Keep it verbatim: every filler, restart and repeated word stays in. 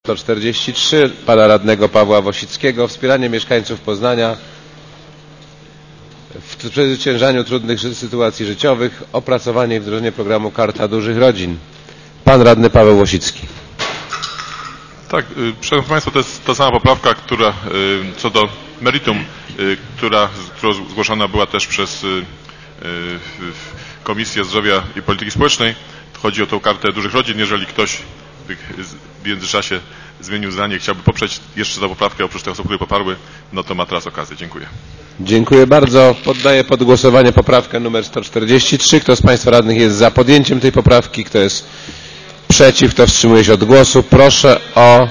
sto czterdzieści trzy pana radnego Pawła Wosickiego. Wspieranie mieszkańców Poznania w przezwyciężaniu trudnych sytuacji życiowych, opracowanie i wdrożenie programu Karta Dużych Rodzin. Pan radny Paweł Wosicki. Tak, szanowni państwo, to jest ta sama poprawka, która co do meritum, która, która zgłoszona była też przez Komisję Zdrowia i Polityki Społecznej. Chodzi o tą Kartę Dużych Rodzin. Jeżeli ktoś w międzyczasie zmienił zdanie, chciałby poprzeć jeszcze tę poprawkę oprócz tych osób, które poparły, no to ma teraz okazję. Dziękuję. Dziękuję bardzo. Poddaję pod głosowanie poprawkę numer sto czterdzieści trzy. Kto z państwa radnych jest za podjęciem tej poprawki? Kto jest przeciw? Kto wstrzymuje się od głosu? Proszę o